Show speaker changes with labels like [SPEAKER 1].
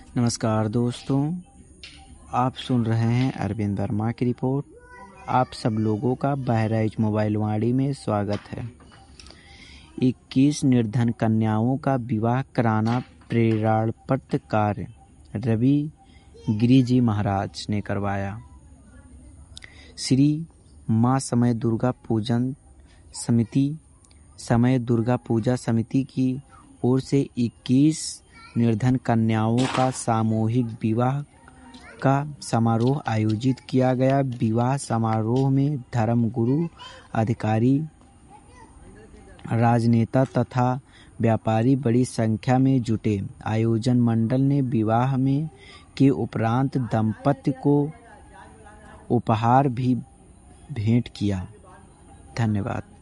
[SPEAKER 1] नमस्कार दोस्तों, आप सुन रहे हैं अरविंद वर्मा की रिपोर्ट। आप सब लोगों का बहराइच मोबाइल वाणी में स्वागत है। 21 निर्धन कन्याओं का विवाह कराना प्रेरणाप्रद कार्य रवि गिरिजी महाराज ने करवाया। श्री मां समय दुर्गा पूजा समिति की ओर से 21 निर्धन कन्याओं का सामूहिक विवाह का समारोह आयोजित किया गया। विवाह समारोह में धर्मगुरु, अधिकारी, राजनेता तथा व्यापारी बड़ी संख्या में जुटे। आयोजन मंडल ने विवाह के उपरांत दंपति को उपहार भी भेंट किया। धन्यवाद।